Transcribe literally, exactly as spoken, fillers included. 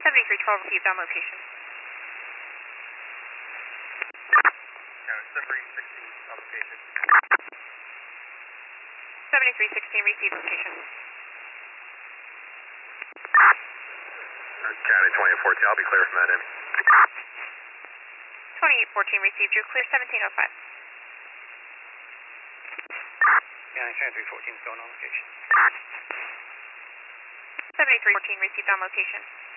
seventy-three twelve received on location. Counter seventy-three sixteen on location. seventy-three sixteen received location. County twenty-eight fourteen, I'll be clear from that end. twenty-eight fourteen received, you're clear seventeen oh five. County twenty-three fourteen is going on location. seventy-three fourteen received on location.